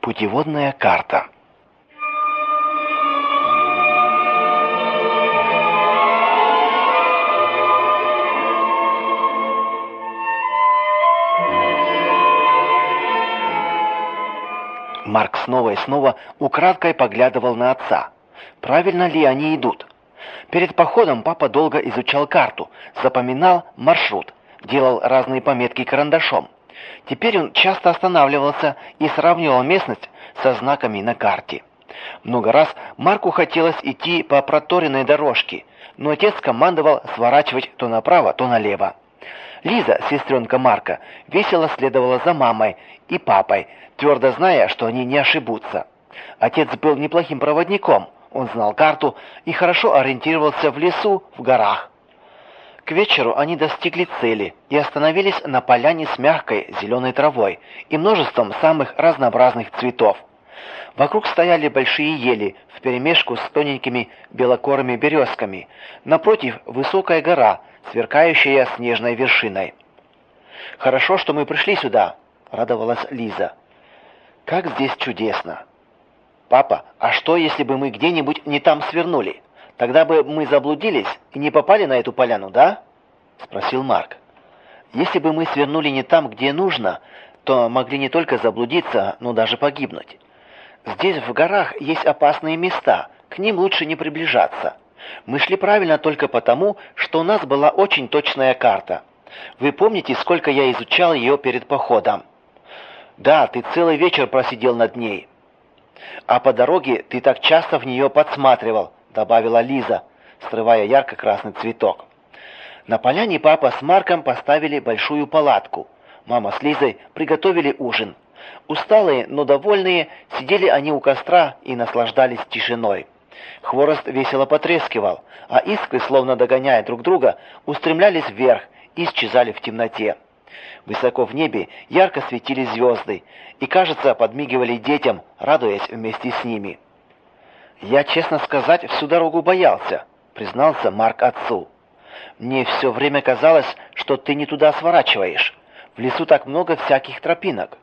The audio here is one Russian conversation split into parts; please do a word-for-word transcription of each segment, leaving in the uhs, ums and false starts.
Путеводная карта. Марк снова и снова украдкой поглядывал на отца. Правильно ли они идут? Перед походом папа долго изучал карту, запоминал маршрут, делал разные пометки карандашом. Теперь он часто останавливался и сравнивал местность со знаками на карте. Много раз Марку хотелось идти по проторенной дорожке, но отец командовал сворачивать то направо, то налево. Лиза, сестренка Марка, весело следовала за мамой и папой, твердо зная, что они не ошибутся. Отец был неплохим проводником, он знал карту и хорошо ориентировался в лесу, в горах. К вечеру они достигли цели и остановились на поляне с мягкой зеленой травой и множеством самых разнообразных цветов. Вокруг стояли большие ели вперемешку с тоненькими белокорыми березками. Напротив высокая гора, сверкающая снежной вершиной. «Хорошо, что мы пришли сюда», — радовалась Лиза. «Как здесь чудесно!» «Папа, а что, если бы мы где-нибудь не там свернули? Тогда бы мы заблудились и не попали на эту поляну, да?» — спросил Марк. «Если бы мы свернули не там, где нужно, то могли не только заблудиться, но даже погибнуть. Здесь в горах есть опасные места, к ним лучше не приближаться. Мы шли правильно только потому, что у нас была очень точная карта. Вы помните, сколько я изучал ее перед походом?» «Да, ты целый вечер просидел над ней. А по дороге ты так часто в нее подсматривал», — добавила Лиза, срывая ярко-красный цветок. На поляне папа с Марком поставили большую палатку. Мама с Лизой приготовили ужин. Усталые, но довольные, сидели они у костра и наслаждались тишиной. Хворост весело потрескивал, а искры, словно догоняя друг друга, устремлялись вверх и исчезали в темноте. Высоко в небе ярко светили звезды и, кажется, подмигивали детям, радуясь вместе с ними. «Я, честно сказать, всю дорогу боялся», — признался Марк отцу. «Мне все время казалось, что ты не туда сворачиваешь. В лесу так много всяких тропинок».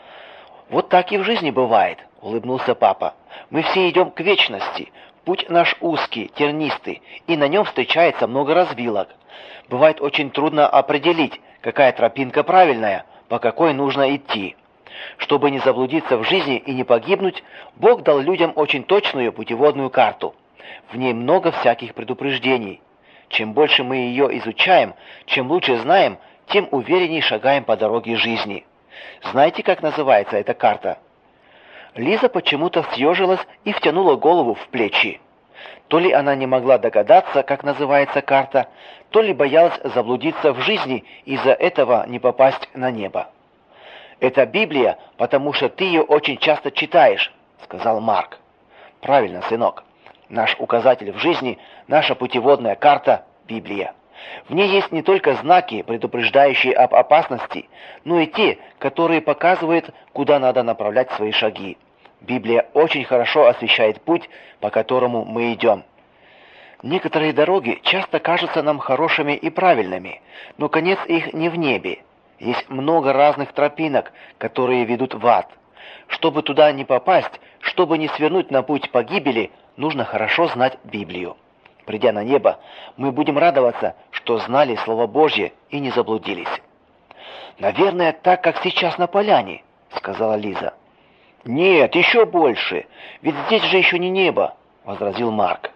«Вот так и в жизни бывает», — улыбнулся папа. «Мы все идем к вечности. Путь наш узкий, тернистый, и на нем встречается много развилок. Бывает очень трудно определить, какая тропинка правильная, по какой нужно идти. Чтобы не заблудиться в жизни и не погибнуть, Бог дал людям очень точную путеводную карту. В ней много всяких предупреждений. Чем больше мы ее изучаем, чем лучше знаем, тем увереннее шагаем по дороге жизни. Знаете, как называется эта карта?» Лиза почему-то съежилась и втянула голову в плечи. То ли она не могла догадаться, как называется карта, то ли боялась заблудиться в жизни и из-за этого не попасть на небо. «Это Библия, потому что ты ее очень часто читаешь», — сказал Марк. «Правильно, сынок. Наш указатель в жизни, наша путеводная карта — Библия. В ней есть не только знаки, предупреждающие об опасности, но и те, которые показывают, куда надо направлять свои шаги. Библия очень хорошо освещает путь, по которому мы идем. Некоторые дороги часто кажутся нам хорошими и правильными, но конец их не в небе. Есть много разных тропинок, которые ведут в ад. Чтобы туда не попасть, чтобы не свернуть на путь погибели, нужно хорошо знать Библию. Придя на небо, мы будем радоваться, что знали Слово Божье и не заблудились». «Наверное, так, как сейчас на поляне», — сказала Лиза. «Нет, еще больше, ведь здесь же еще не небо», — возразил Марк.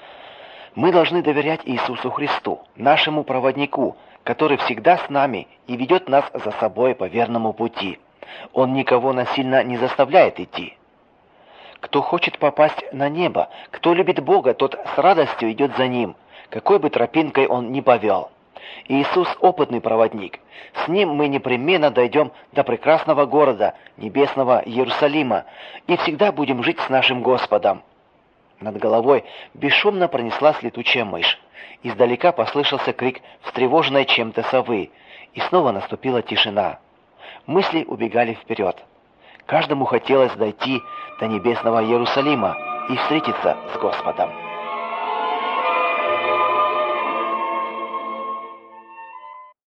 «Мы должны доверять Иисусу Христу, нашему проводнику, который всегда с нами и ведет нас за собой по верному пути. Он никого насильно не заставляет идти. Кто хочет попасть на небо, кто любит Бога, тот с радостью идет за Ним, какой бы тропинкой Он ни повел. Иисус – опытный проводник. С Ним мы непременно дойдем до прекрасного города, небесного Иерусалима, и всегда будем жить с нашим Господом». Над головой бесшумно пронеслась летучая мышь. Издалека послышался крик встревоженной чем-то совы, и снова наступила тишина. Мысли убегали вперед. Каждому хотелось дойти до небесного Иерусалима и встретиться с Господом.